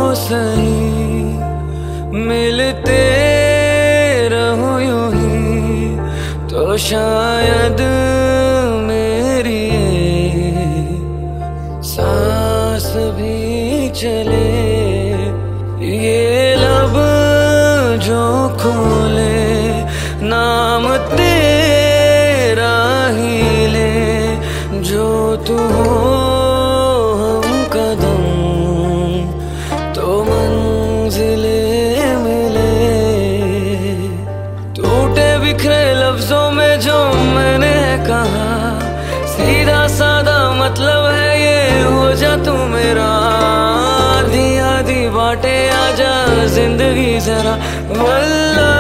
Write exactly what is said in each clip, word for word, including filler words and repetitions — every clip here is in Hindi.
सही मिलते रहो यूं ही तो शायद मेरी सांस भी चले। ये लब जो खोले नाम तेरा ही ले, जो तू हो हम कदम तो मंजिले मिले। टूटे बिखरे लफ्जों में जो मैंने कहा, सीधा सादा मतलब है ये हो जा तू मेरा। आधी आधी बाटे आजा जिंदगी जरा वल्ला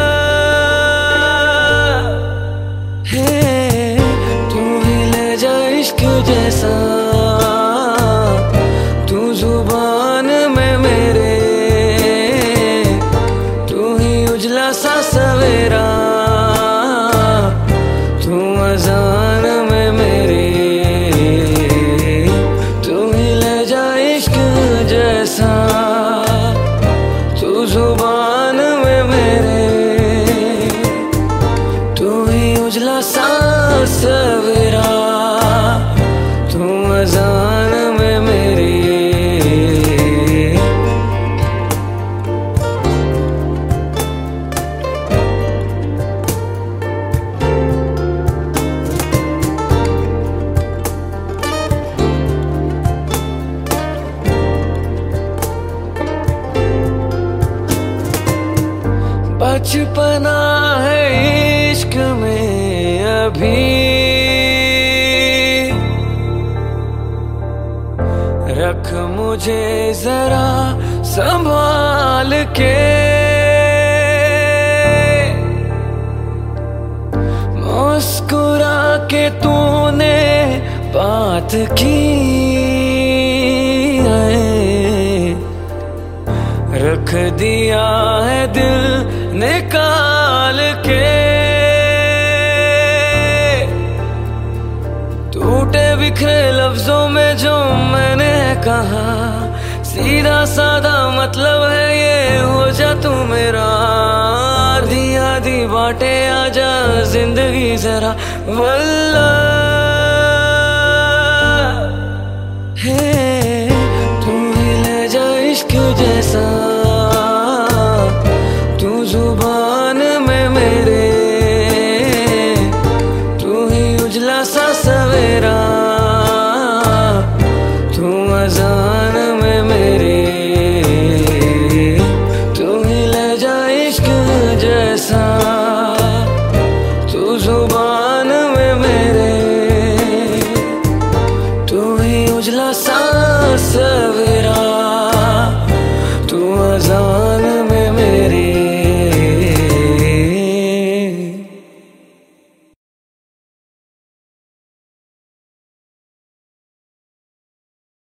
है, तू ही ले जा इश्क जैसा, तू जुबान में मेरे, तू ही उजला सा सवेरा, तू अजान में मेरे, तू ही ले जा इश्क जैसा, तू जुबान में मेरे, तू ही उजला सा सवेरा, तू अजान में मेरी। बचपना है इश्क में अभी, रख मुझे जरा संभाल के, मुस्कुरा के तूने बात की है, रख दिया है दिल निकाल के। टूटे बिखरे लफ्जों में जो मैंने कहा, सीधा सादा मतलब है ये हो जा तू मेरा। आधी आधी बाटे आजा जिंदगी जरा वल्ला है, तू ही ले जा इश्क जैसा, तू जुबान में मेरे, तू ही उजला सा सवेरा, तू अजान में मेरे।